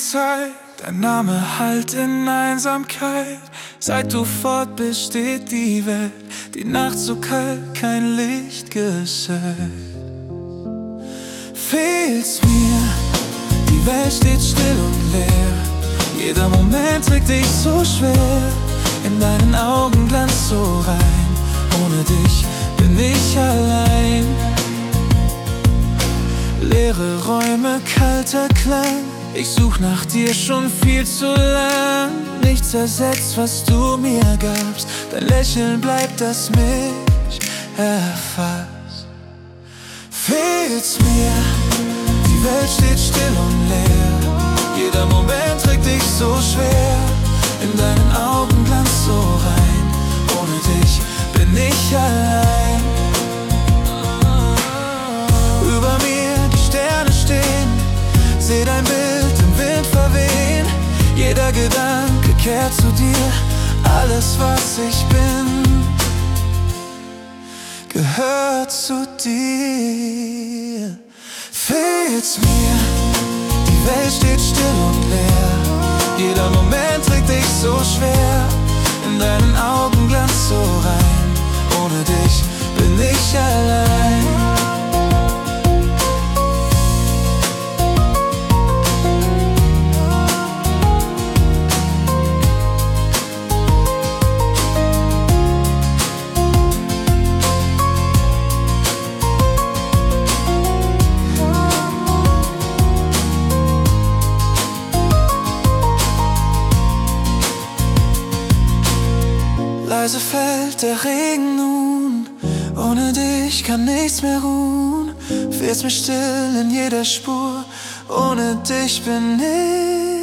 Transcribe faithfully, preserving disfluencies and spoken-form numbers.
Zeit, dein Name hallt in Einsamkeit. Seit du fort bist, steht die Welt, die Nacht so kalt, kein Licht geschält. Fehlt's mir, die Welt steht still und leer. Jeder Moment trägt dich so schwer, in deinen Augen Glanz so rein. Ohne dich bin ich allein. Leere Räume, kalter Klang, ich such nach dir schon viel zu lang. Nichts ersetzt, was du mir gabst, dein Lächeln bleibt, das mich erfasst. Fehlt's mir, die Welt steht still und leer. Jeder Moment trägt dich so schwer, in deinen Augen Glanz so rein. Ohne dich bin ich allein. Über mir die Sterne stehen, seh dein Bild im Wind verwehen. Jeder Gedanke kehrt zu dir, alles was ich bin gehört zu dir. Fehlt's mir, die Welt steht still und leer. Jeder Moment trägt dich so schwer, in deinen Augen Glanz so rein. Ohne dich bin ich allein. Leise fällt der Regen nun, ohne dich kann nichts mehr ruhen. Fehlt's mir still in jeder Spur, ohne dich bin ich